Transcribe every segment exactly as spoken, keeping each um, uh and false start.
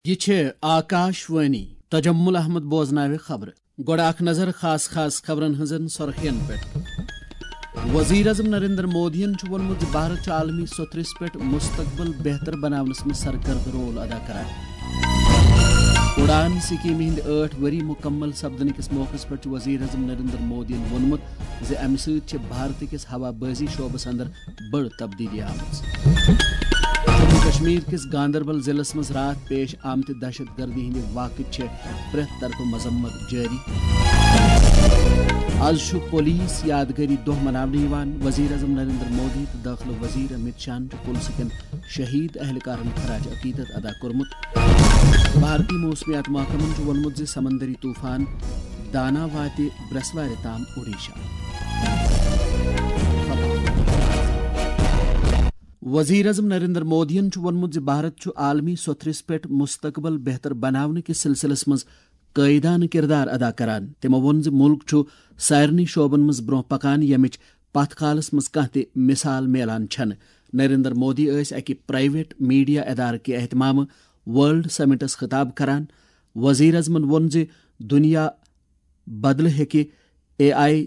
یہ آکاشوانی تجمل احمد بوزناو خبر گوڑ اخ نظر خاص خاص خبرن ہزن سرخین پہ وزیر اعظم نریندر مودین وونمت بھارت عالمی سترس پہ مستقبل بہتر بناونس میں سرکرد رول ادا کران اڑان سکیم ہند آٹھ وری مکمل سپدن کس موقع پہ وزیر اعظم نریندر مودین وونمت زِ امہ سۭتۍ چھِ بھارت کس ہوا بازی شعبس اندر بڑ تبدیلی آمٕژ جموں کشمیر کس گاندربل ضلع مز رات پیش آمت دہشت گردی ہند واقع پریت طرف مذمت جاری آج پولیس یادگاری دہ منانے وزیر اعظم نریندر مودی تو داخلہ وزیر امت شاہ پولیس کن شہید اہلکارن خراج عقیدت ادا کورمت بھارتی موسمیات محکمن وونمت زِ سمندری طوفان دانا واتہ برسوار تام اوڈیشہ وزیر اعظم نریندر مودین وونمت زِ بھارت عالمی سترس پہ مستقبل بہتر بنانے کس سلسلس مز قائدانہ کردار ادا کران تمو وون زِ ملک سارنی شعبن مز برو پکان یمچ پتھ کالس مز کانٛہہ تہِ مثال میلان چھنہ نریندر مودی ٲسۍ اکہ پرائیویٹ میڈیا ادارہ کہ اہتمام ورلڈ سمٹس خطاب کران وزیر اعظمن وون زِ دنیا بدلہ ہیکہ اے آئی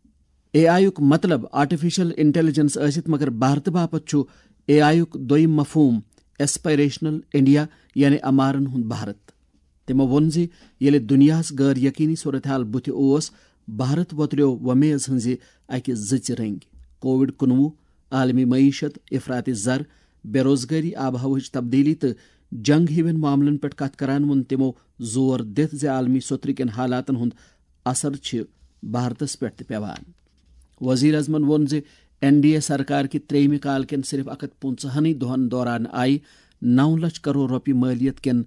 اے آئی یُک مطلب آرٹیفیشل انٹیلیجنس ٲسِتھ مگر بھارت باپت اے آئی یُک دوٚیِم مفہوم ایسپائریشنل انڈیا یعنی امارن ہُنٛد بھارت تمو وون زِ ییٚلہِ دُنیاہس غٲر یقینی صورتحال بُتھِ اوس بھارت وۄتلیو وۄمیز ہٕنٛزِ اکہِ زٕژِ رنٛگۍ کووڈ کُنوُہ عالمی معیشت افراط زر بے روزگاری آبہٕ ہوہٕچ تبدیلی تہٕ جنگ ہِوٮ۪ن معاملن پٮ۪ٹھ کتھ کران ووٚن تِمو زور دِتھ زِ عالمی صوترٕ کٮ۪ن حالاتن ہُنٛد اثر چھِ بھارتس پٮ۪ٹھ تہِ پیوان وزیر اعظمن وون زِ این ڈی اے سرکار کہ تریمہ کال کٮ۪ن صرف اکھ ہتھ پنژہنٕے دۄہن دوران آیہِ نو لچھ کرور رۄپیہِ مٲلیت کٮ۪ن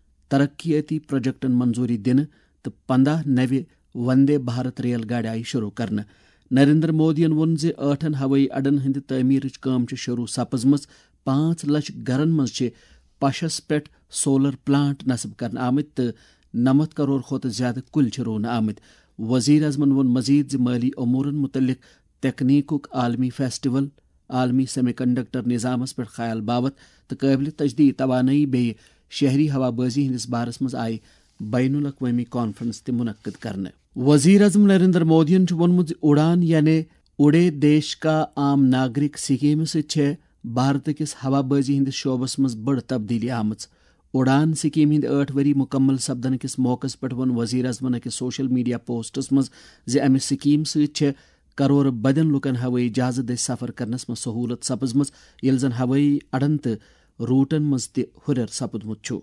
ترقیاتی پروجیکٹن منظوری دِنہٕ تہٕ پندہ نوِ وندے بھارت ریل گاڑِ آیہِ شروع کرنہٕ نریندر مودین وون زِ ٲٹھن ہوٲیی اڈن ہٕنٛدِ تعمیرٕچ کٲم چھِ شروع سپٕزمٕژ پانژھ لچھ گرن منٛز چھِ پشس پٮ۪ٹھ سولر پلانٹ نصب کرنہٕ آمٕتۍ تہٕ نمتھ کرور کھۄتہٕ زیادٕ کُلۍ چھِ رُونہٕ آمٕتۍ وزیر اعظمن وون مزید زِ مٲلی امورن متعلق تکنیکُک عالمی فیسٹول عالمی سیمی کنڈکٹر نظامس پٮ۪ٹھ خیال باوت تہٕ قٲبلِ تجدید توانٲیی بیٚیہِ شہری ہوا بازی ہندس بارس منٛز آیہِ بین الاقوٲمی کانفرنس تہِ منعقد کرنہٕ وزیر اعظم نریندر مودین وونمت زِ اڑان یعنی اڑے دیش کا عام ناگرک سکیمہ سۭتۍ چھےٚ بھارت کس ہوا بازی ہندس شعبس منٛز بٔڑ تبدیلی آمٕژ اڑان سکیم ہند ٲٹھ ؤری مکمل سپدن کس موقع پٮ۪ٹھ ووٚن وزیر اعظمن أکِس سوشل میڈیا پوسٹس منٛز زِ امہِ سکیٖم سۭتۍ چھےٚ کرور بدین لُکن ہوٲیی جہازٕ دٔسۍ سفر کرنس منٛز سہوٗلت سپٕزمٕژ ییٚلہِ زن ہوٲیی اڈن تہٕ روٗٹن منٛز تہِ ہُرٮ۪ر سپُدمُت چھُ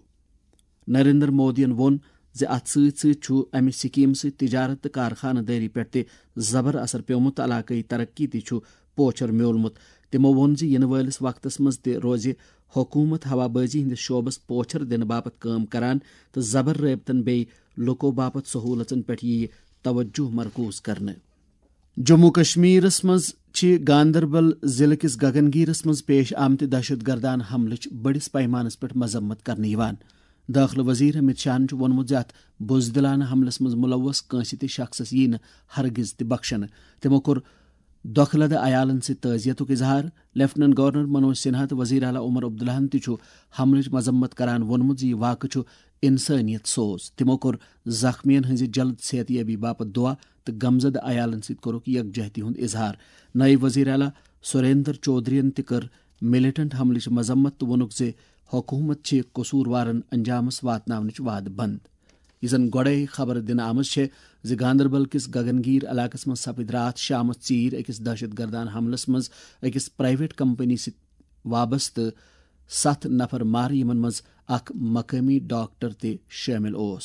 نریندر مودین ووٚن زِ اتھ سۭتۍ سۭتۍ چھُ امہِ سکیٖم سۭتۍ تجارت تہٕ کارخانہٕ دٲری پٮ۪ٹھ تہِ زبر اثر پیومُت تہٕ علاقٲیی ترقی تہِ چھُ پوچھر میوٗلمُت تِمو ووٚن زِ یِنہٕ وٲلِس وقتس منٛز تہِ روزِ حکوٗمت ہوا بازی ہندس شعبس پوچھر دِنہٕ باپت کٲم کران تہٕ زبر رٲبطن بیٚیہِ لُکو باپت سہوٗلژن پٮ۪ٹھ یِیہِ توجہ مرکوٗز کرنہٕ جموں کشمیرس منٛز چھِ گاندربل ضلع کِس گگنگیرس منٛز پیش آمتہِ دہشت گردانہ حملٕچ بٔڑِس پیمانس پٮ۪ٹھ مذمت کرنہٕ یِوان دٲخلہٕ وزیر امت شاہن چھُ ووٚنمُت زِ اتھ بُزدِلانہ حملس منٛز مُلوث کٲنٛسہِ تہِ شخصس یی نہٕ ہرگز تہِ بخشنہٕ تِمو کوٚر دۄکھہٕ لدٕ عیالن سۭتۍ تعزیتُک اظہار لیفٹننٹ گورنر منوج سنہا تہٕ وزیر اعلیٰ عمر عبداللہن تہِ چھُ حملٕچ مذمت کران ووٚنمُت زِ یہِ واقعہٕ چھُ انسٲنیت سوز تِمو کوٚر زخمیَن ہٕنٛزِ جلد صحت یٲبی باپت دعا تہٕ غمزدٕ عیالن سۭتۍ کوٚرُکھ یکجہتی ہُنٛد اظہار نٲیِب وزیر اعلیٰ سُریندر چودھرین تہِ کٔر مِلٹنٹ حملٕچ مذمت تہٕ ووٚنُکھ زِ حکوٗمت چھِ قصوٗروارن انجامس واتناونٕچ وعدٕ بنٛد یہِ زن گۄڈے خبر دِنہٕ آمٕژ چھےٚ زِ گاندربل کِس گگنگیر علاقس منٛز سپٕدۍ راتھ شامس ژیٖرۍ أکِس دہشت گردانہ حملس منٛز أکِس پرائیویٹ کمپنی سۭتۍ وابستہٕ ستھ نفر مارٕ یِمن منٛز اکھ مقٲمی ڈاکٹر تہِ شٲمِل اوس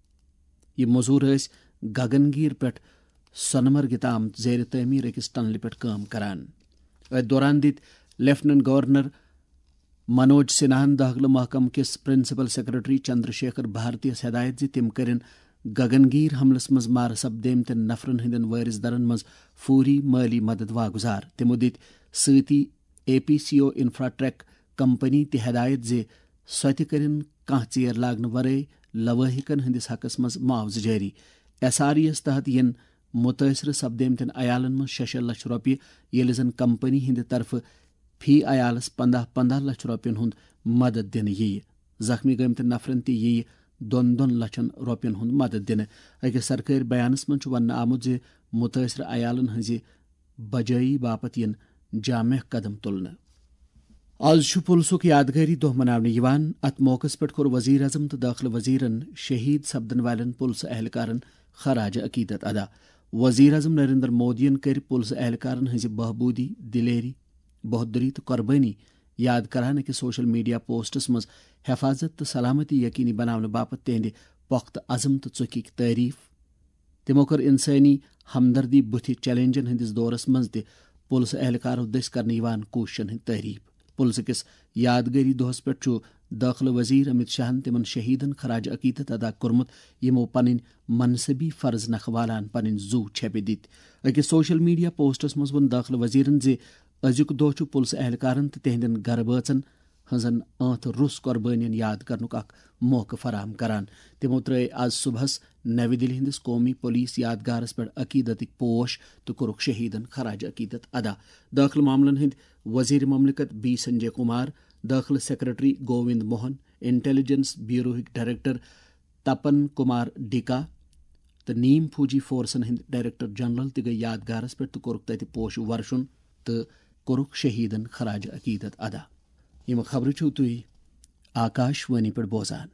یہِ موٚزوٗر ٲسۍ گگنگیر پٮ۪ٹھ سونہٕ مرگہِ تام زیر تعمیٖر أکِس ٹنلہِ پٮ۪ٹھ کٲم کران أتھۍ دوران دِتۍ لیفٹننٹ گورنر منوج سنہاہن داخلہٕ محکمہٕ کِس پرنسپل سیکرٹری چندر شیکھر بھارتیَس ہدایت زِ تِم کٔرِن گگنگیر حملس منٛز مارٕ سپدیمتٮ۪ن نفرن ہٕنٛدٮ۪ن وٲرِث درن منٛز فوری مٲلی مدد واگُزار تِمو دِتۍ سۭتی اے پی سی او انفراٹریک کمپنی تہِ ہدایت زِ سۄ تہِ کٔرِن کانٛہہ ژیر لاگنہٕ ورٲے لوٲحقن ہٕنٛدِس حقس منٛز معاوضہٕ جٲری ایس آر ای یس تحت یِن مُتٲثرٕ سپدیمتٮ۪ن عیالن منٛز شےٚ شےٚ لچھ رۄپیہِ ییٚلہِ زن کمپنی ہٕنٛدِ طرفہٕ فی عیالس پندہ پندہ لچھ رۄپین ہُنٛد مدد دِنہٕ یِیہِ زخمی گمت نفرن تہ یی دون دون لچھن روپین ہند مدد دن اکس سرکاری بیانس من ون آمت متاثر عیالن ہز بجائی باپت ین جامع قدم تلن. آز پلسک یادگاری دہ مناونہ ات موقع پہ کور وزیر اعظم تو داخلہ وزیرن شہید سپدن والن پلس اہلکارن خراج عقیدت ادا. وزیر اعظم نریندر مودین کر پلس اہلکارن ہز بہبودی دلیری بہادری تو قربانی یاد کران کہ سوشل میڈیا پوسٹس مز حفاظت تو سلامتی یقینی بنانے باپت تہند پختہ عزم تو ژکک تعریف. تمو کر انسانی ہمدردی بتھ چیلنجن ہندس دورس مز تہ پلس اہلکارو دس کرنے کوششن ہند تعریف. پلس کس یادگاری دہس پہ داخلہ وزیر امت شاہ تمن شہیدن خراج عقیدت ادا کورمت یمو پن منصبی فرض نکھوالان پن زو چھپہ دت. اکس سوشل میڈیا پوسٹس مز ون داخلہ وزیرن زِ ازیک دہ پلس اہلکارن تو تہندین گھر بٲژن ہنزن اتھ روس قربانین یاد کرنک اخ موقع فراہم کران. تمو ترٲے آز صبحس نو دہلی ہندس قومی پولیس یادگارس پہ عقیدتک پوش تو کورک شہیدن خراج عقیدت ادا. داخلہ معاملن ہند وزیر مملکت بی سنجے کمار، داخلہ سیکرٹری گووند موہن، انٹیلیجنس بیوروہک ڈائریکٹر تپن کمار ڈیکا تو نیم فوجی فورسن ہند ڈائریکٹر جنرل تہ گئی یادگارس پہ تو کورک تتہ پوش ورشن تو کورک شہیدن خراج عقیدت ادا. یم خبر چھو تھی آکاش وانی پہ بوزان.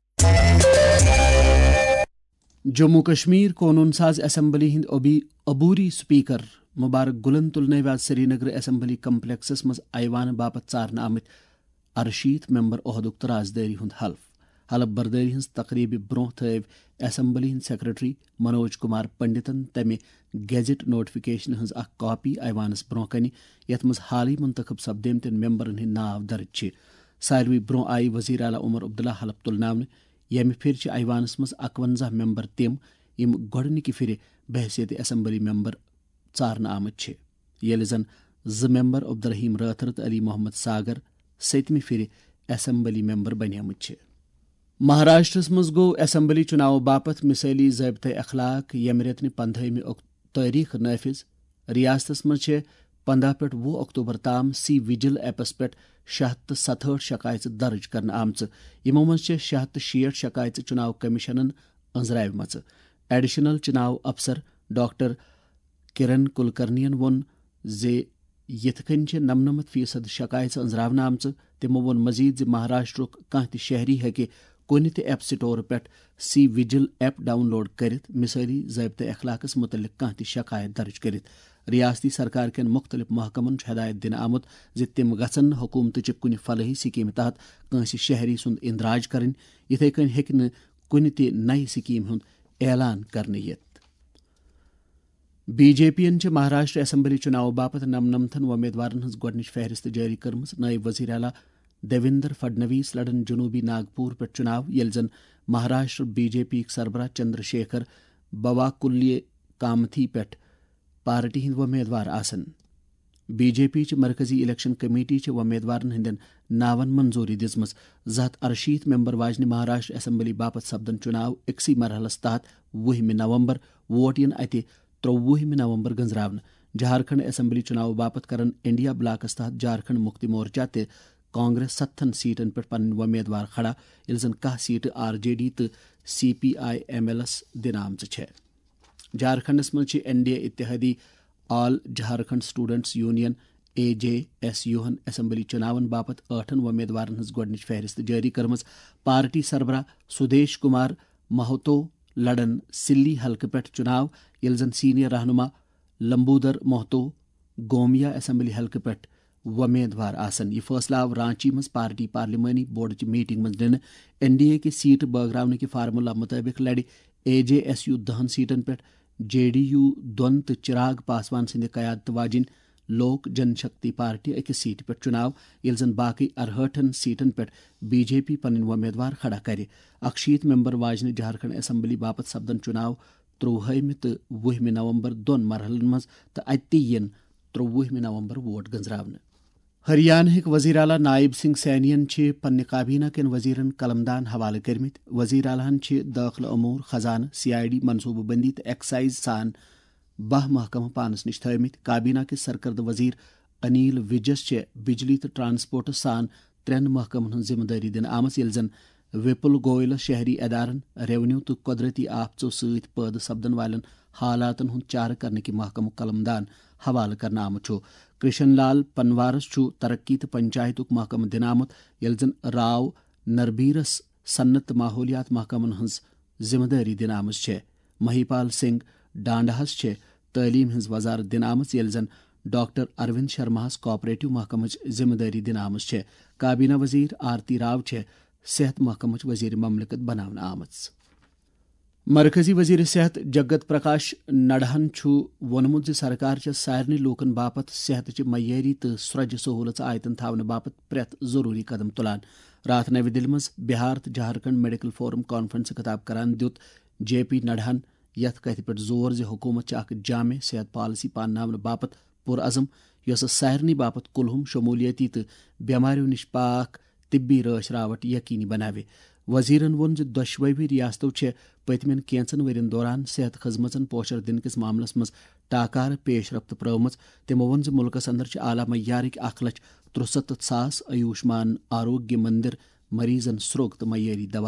جموں کشمیر قونون ساز اسمبلی ہند عبوری سپیکر مبارک گلن تلنے بعد سری نگر اسمبلی کمپلیکسس مز ایوان باپت ژارن آمت ارشیت ممبر عہدک تو رازداری ہند حلف. حلف برداری ہز تقریب برو تھو اسمبلی ہند سیکرٹری منوج کمار پنڈتن تمہ گیزٹ نوٹفکیشن ہز اخ کاپی ایوانس برو کن یت مز حالی منتخب سپدیمتن ممبرن ہند ناو درج. ساروی برو آئی وزیر اعلیٰ عمر عبداللہ حلف تلناونہ. یمہ پھر ایوانس مز اکونزہ ممبر تم یم گۄڈنکہ پھر بحثیت اسمبلی ممبر ژارن آمت یل زن ز ممبر عبدالرحیم راتھر تو علی محمد ساگر ستمہ پھر اسمبلی ممبر بنیمت. مہاراشٹرس مز گو اسمبلی چناو باپت مثالی ضابطۂ اخلاق یمہ رتن پندہمہ تاریخ نافذ. ریاستس مز پندہ پہ وہ اکتوبر تام سی وجل ایپس پہ شیٚے ہتھ تو ستہٲٹھ شکایت درج کرنے آمژ. یمو مز شیٚے ہتھ تو شیٹھ شکایت چناو کمیشنن انزراومژ. ایڈیشنل چناو افسر ڈاکٹر کرن کلکرنین وون ز یتھ کن نمنمت فیصد شکایت انزراونہ آمژ. تمو وون مزید ز مہاراشٹرک کانٛہہ تہ شہری ہیکہ کُنہ تہ ایپ سٹور پہ سی وجل ایپ ڈاؤن لوڈ کرت مثالی ضابطۂ اخلاقس متعلق کانٛہہ تہ شکایت درج کرت. ریاستی سرکار کین مختلف محکمن ہدایت دن آمت ز تم گژھن حکومتچ کُنہ فلاحی سکیم تحت کٲنٛسہِ شہری سند اندراج کرن. یتھے کٔنۍ ہیٚکہِ نہٕ کُنہ تہ نئے سکیم ہند اعلان کرنہٕ یِتھ. بی جے پی ین مہاراشٹر اسمبلی چناو باپت نمنمتھن امیدوارن ہز گۄڈنچ فہرست جاری کرمژ. نائب وزیر اعلیٰ دیویندر فڈنویس لڑن جنوبی ناگپور پہ چناو یل زن مہاراشٹر بی جے پی سربراہ چندر شیکھر بواکلیہ کامتھی پہ پارٹی ہند امیدوار آسن. بی جے پی مرکزی الیکشن کمیٹی امیدوارن ہندین ناون منظوری دِژمٕژ. زٕ ہتھ ارشیت ممبر واجنہ مہاراشٹر اسمبلی باپت سپدن چناو أکسٕے مرحلس تحت وُہمہ نومبر ووٹ ین اتہ ترٛوُہمہ نومبر گنزراونہ. جھارکھنڈ اسمبلی چناو باپت کرن انڈیا بلاکس تحت جھارکھنڈ مکتی مورچہ تہ کانگریس ستن سیٹن پہ پن امیدوار کھڑا یل زن کاہ سیٹہ آر جے ڈی تو C P I M L ایس دن آمژ. جھارکھنڈس مز این ڈی اے اتحادی all Jharkhand students union A J S U اسمبلی چناون باپت ٲٹھن امیدوارن ہز گۄڈنچ فہرست جاری کرمژ. پارٹی سربراہ سدیش کمار مہتو لڑن سلی حلقہ پہ چناو یل زن سینئر رہنما لمبودر مہتو گومیا اسمبلی حلقہ پہ امیدوار آسن. یہ فیصلہ آو رانچی مز پارٹی پارلیمانی بورڈ میٹنگ مز دن. این ڈی اے کے سیٹ بٲگراونہ کہ فارمولہ مطابق لڑ اے جے ایس یو دہن سیٹن پہ، جے ڈی یو دون تو چراغ پاسوان سند قیادت واجن لوک جن شکتی پارٹی اکس سیٹ پہ چناو یل زن باقی ارہٲٹھن سیٹن پہ بی جے پی پن امیدوار کھڑا کر. اکشیت ممبر واجنہ جھارکھنڈ اسمبلی باپت سپدن چناو ترٛوُہمہ تو وُہمہ نومبر دون مرحلن مز تو اتہ ین ترٛوُہمہ نومبر ووٹ گنزراونہ. ہریانہ وزیر اعلیٰ نائب سنگھ سینین پنہ کابینہ کن وزیرن قلمدان حوالہ کرمت. وزیر اعلیٰ داخلہ امور، خزانہ، سی آئی ڈی، منصوبہ بندی تو ایکسائز سان بہ محکمہ پانس نش تھمت. کابینہ کس سرکردہ وزیر انیل وجس بجلی تو ٹرانسپورٹس سان ترین محکمن ہن ذمہ داری دن آمت یل زن وپل گوئل شہری ادارن ریونیو تو قدرتی آفژو ست پید سپدن والن حالاتن ہند چارہ کرنے کی محکمہ قلمدان حوالہ کرنا آمت کرشن لال پنوارس ترقی تو پنچایت محکمہ دن آمت یل زن راو نربیرس صنعت تو ماحولیات محکمن ہز ذمہ داری دن آمت مہیپال سنگھ ڈانڈہس تعلیم ہز وزارت دن آمت یل زن ڈاکٹر اروند شرماہس کوآپریٹو محکمچ ذمہ داری دن آمت کابینہ وزیر آرتی راو صحت محکمچ وزیر مملکت بناونہ آمت مرکزی وزیر صحت جگت پرکاش نڈہن وونمت سرکار سارے لوکن باپت صحت معیاری تو سرج سہولت آیتن تھونہ باپت پریت ضروری قدم تلان رات نو دلہ مز بہار تو جھارکھنڈ میڈیکل فورم کانفرنس خطاب کران دیت جے پی نڈہن یتھ کتھ پہ زور زِ حکومت اخ جامع صحت پالسی پانناونہ باپت پرعزم یس سارے باپت کلہم شمولیتی تو بیماریوں نش پاک طبی رٲچھ راوٹ یقینی بناوِ وزیرن وون زِ دۄشوٕے ریاستو پتمن کینژن ورین دوران صحت خدمتن پوچھر دن کس معاملس مز ٹاکار پیش رفت پرٲومٕژ تمو وون زِ ملکس اندر اعلی معیارک اکھ لچھ ترستتھ ساس آیوشمان آروگیہ مندر مریضن سروگ تو معیاری دوا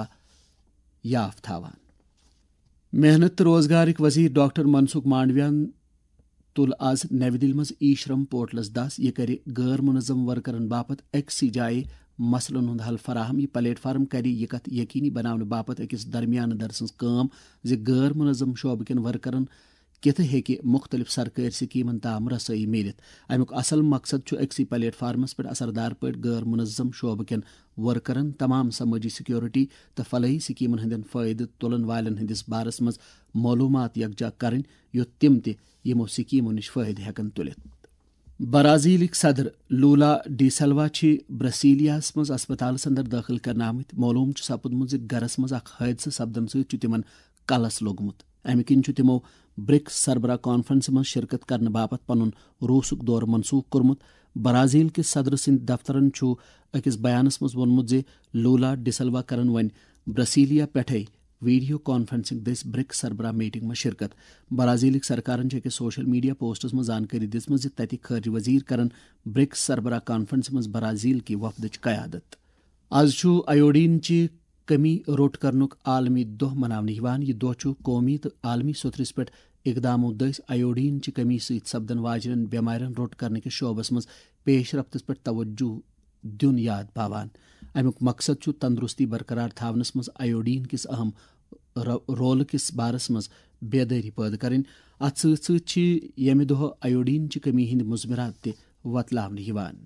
یاف تھاوان محنت تو روزگارک وزیر ڈاکٹر منسکھ مانڈویان تل آز نو دلہ مز ای شرم پورٹلس دس یہ کر غیر منظم ورکرن باپت اکسی جائے مسلن ہند حل فراہم یہ پلیٹ فارم کر یہ کت یقینی بنانے باپت اکس درمیان در سن کام زِ غیر منظم شعبہ کن ورکرن کت ہیکہ مختلف سرکاری سکیمن تام رسائی ملت امیک اصل مقصد اکسی پلیٹ فارمس پہ اثردار پہ غیر منظم شعبہ کن ورکرن تمام سماجی سیکورٹی تو فلاحی سکیمن ہندین فائدہ تلن والن ہندس بارس مز معلومات یکجا کرن یوت تم تہ یمو سکیمو نش فائدہ ہیکن تلت برازیلک صدر لولا ڈی سلوا برسیلیاس مز اسپتالس اندر داخل کرنے آمت معلوم سپدمت زِ گرس مز اخ حادثہ سپدن ست تمن کلس لوگمت امہ کن تمو برکس سربراہ کانفرنس مز شرکت کرنے باپت پن روسک دور منسوخ کورمت برازیل کس صدر سند دفترن اکس بیانس مز وونمت زِ لولا ڈی سلوا کرن ون برسیلیا پٹھے ویڈیو کانفرنسنگ دس برکس سربراہ میٹنگ میں شرکت برازیلک سرکارن اکس سوشل میڈیا پوسٹس مز زانکاری دژمٕژ زِ تتک خارجہ وزیر کرن برکس سربراہ کانفرنس مز برازیل کی وفدچ قیادت آز ایوڈین چہ کمی روٹ کرنک عالمی دہ مناونہ یوان یہ دہ قومی تو عالمی سترس پہ اقدامو دس ایوڈین چہ کمی ست سپدن واجنین بیمارین روٹ کرنے کس شعبس مز پیش رفتس پہ توجہ دن یاد پاوان امیک مقصد تندرستی برقرار تھونس مز ایوڈین کس اہم رول کس بارس مز بیداری پید کریں ات ست ست یمہ دہ ایوڈین چہ کمی ہند مضمرات تہ وتلاونہ یوان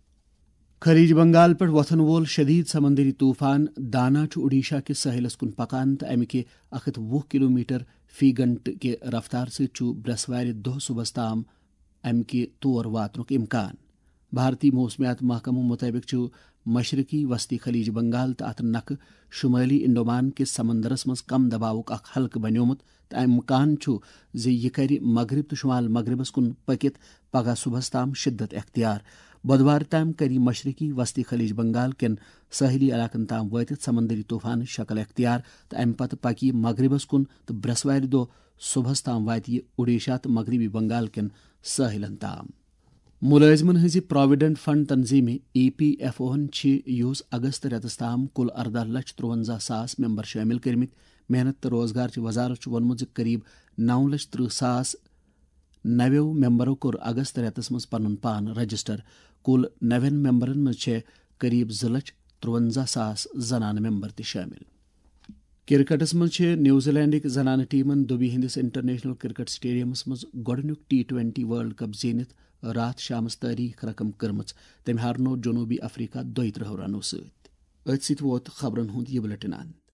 خلیج بنگال پہ وتھن وول شدید سمندری طوفان دانا اڈیشہ کس ساحلس کن پکان تو امہ اکھ ہتھ وہ کلو میٹر فی گنٹ کے رفتار ست برسوار دہ صبح تام امہ طور واتنک امکان بھارتی موسمیات محکمہ مطابق مشرقی وسطی خلیج بنگال تو ات نکھ شمالی انڈومان کس سمندرس مز کم دباؤک اخ حلقہ بنیومت تو امکان زِ یہ کر مغرب تو شمال مغربس کن پکت پگہ صبح تام شدت اختیار بدوار تام کر مشرقی وسطی خلیج بنگال کن ساحلی علاقن تام واتت سمندری طوفان شکل اختیار تو امہ پتہ پکہ مغربس کن تو برسوار دہ صبح تام وات یہ اڈیشہ تو مغربی بنگال کن ساحلن تام ملازمن ہز پراویڈنٹ فنڈ تنظیم ای پی ایف اوہن یہس اگست ریتس تام کل اردہ لچھ ترونزہ ساس ممبر شامل کرمت محنت تو روزگار چہ وزارت وونمت زِ قریب نو لچھ ترہ ساس نوو ممبرو کور اگست ریتس مز پن پان رجسٹر کل نوین ممبرن مز قریب زٕ لچھ ترونزہ ساس زنانہ ممبر تہ شامل کرکٹس مز نیوزی لینڈک زنانہ ٹیمن دبئی ہندس انٹرنیشنل کرکٹ سٹیڈیمس مز گۄڈنیُک ٹی ٹوینٹی ورلڈ کپ زینتھ رات شامس تاریخ رقم کٔرمٕژ تٔمۍ ہارنو جنوبی افریقہ دۄیہِ ترٕٛہو رنو سۭتۍ أتھۍ سۭتۍ ووت خبرن ہُنٛد یہ بُلٹن اند